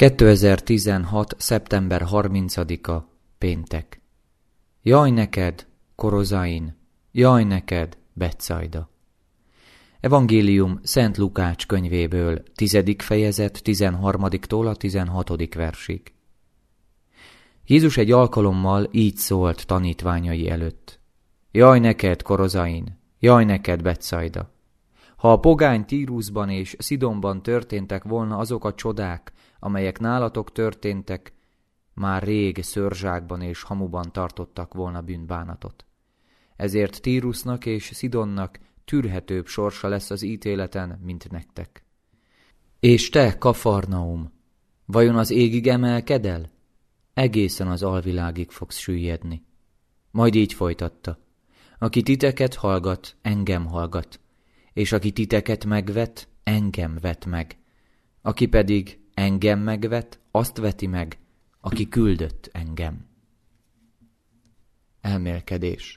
2016. szeptember 30-a, péntek. Jaj neked, Korozain! Jaj neked, Betszajda! Evangélium Szent Lukács könyvéből, 10. fejezet, 13-tól a 16. versig. Jézus egy alkalommal így szólt tanítványai előtt. Jaj neked, Korozain! Jaj neked, Betszajda! Ha a pogány Tírusban és Szidonban történtek volna azok a csodák, amelyek nálatok történtek, már rég szörzsákban és hamuban tartottak volna bűnbánatot. Ezért Tírusnak és Szidonnak tűrhetőbb sorsa lesz az ítéleten, mint nektek. És te, Kafarnaum, vajon az égig emelked el? Egészen az alvilágig fogsz süllyedni. Majd így folytatta. Aki titeket hallgat, engem hallgat, és aki titeket megvet, engem vet meg. Aki pedig engem megvet, azt veti meg, aki küldött engem. Elmélkedés.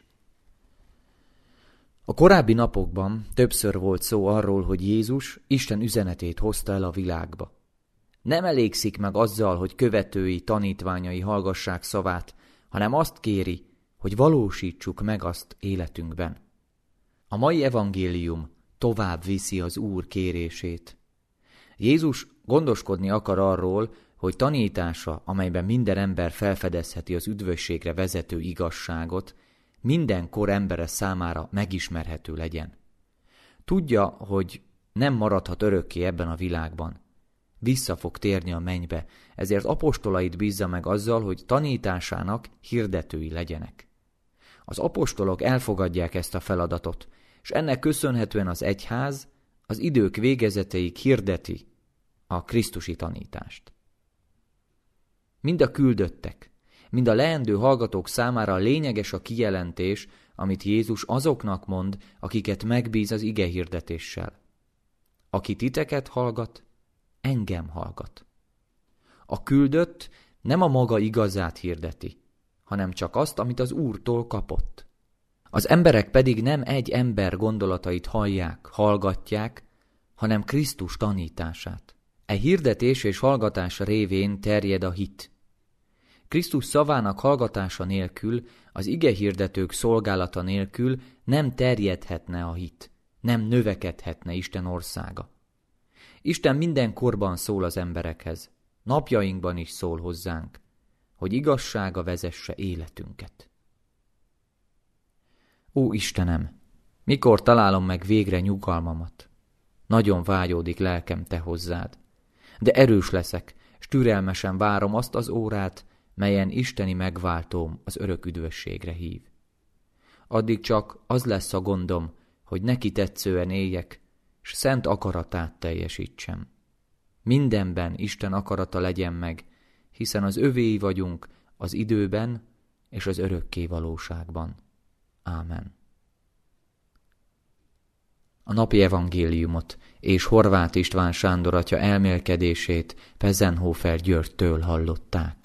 A korábbi napokban többször volt szó arról, hogy Jézus Isten üzenetét hozta el a világba. Nem elégszik meg azzal, hogy követői, tanítványai hallgassák szavát, hanem azt kéri, hogy valósítsuk meg azt életünkben. A mai evangélium tovább viszi az Úr kérését. Jézus gondoskodni akar arról, hogy tanítása, amelyben minden ember felfedezheti az üdvösségre vezető igazságot, minden kor embere számára megismerhető legyen. Tudja, hogy nem maradhat örökké ebben a világban. Vissza fog térni a mennybe, ezért apostolait bízza meg azzal, hogy tanításának hirdetői legyenek. Az apostolok elfogadják ezt a feladatot, és ennek köszönhetően az egyház az idők végezeteig hirdeti a krisztusi tanítást. Mind a küldöttek, mind a leendő hallgatók számára lényeges a kijelentés, amit Jézus azoknak mond, akiket megbíz az ige hirdetéssel. Aki titeket hallgat, engem hallgat. A küldött nem a maga igazát hirdeti, hanem csak azt, amit az Úrtól kapott. Az emberek pedig nem egy ember gondolatait hallják, hallgatják, hanem Krisztus tanítását. E hirdetés és hallgatás révén terjed a hit. Krisztus szavának hallgatása nélkül, az igehirdetők szolgálata nélkül nem terjedhetne a hit, nem növekedhetne Isten országa. Isten minden korban szól az emberekhez, napjainkban is szól hozzánk, hogy igazsága vezesse életünket. Ó Istenem, mikor találom meg végre nyugalmamat? Nagyon vágyódik lelkem te hozzád, de erős leszek, s türelmesen várom azt az órát, melyen isteni megváltóm az örök üdvösségre hív. Addig csak az lesz a gondom, hogy neki tetszően éljek, s szent akaratát teljesítsem. Mindenben Isten akarata legyen meg, hiszen az övéi vagyunk az időben és az örökké valóságban. Ámen. A napi evangéliumot és Horváth István Sándor atya elmélkedését Pezenhofer Györgytől hallották.